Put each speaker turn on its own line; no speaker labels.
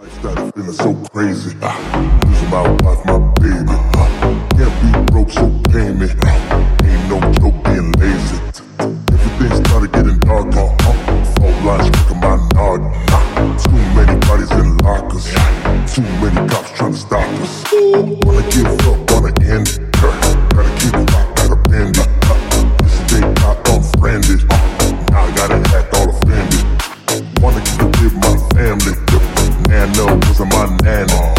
I started feeling so crazy. Losing my wife, my baby. Can't be broke, so pay me. Ain't no joke being lazy. Everything started getting darker. Fault lines stuck in my nod. Too many bodies in lockers. Too many cops trying to stop us. Wanna give up, wanna end it. Gotta keep it up, gotta bend it. Yesterday got unfriended. Now I gotta act all offended. Wanna keep it with my family. Nano wasn't my nana.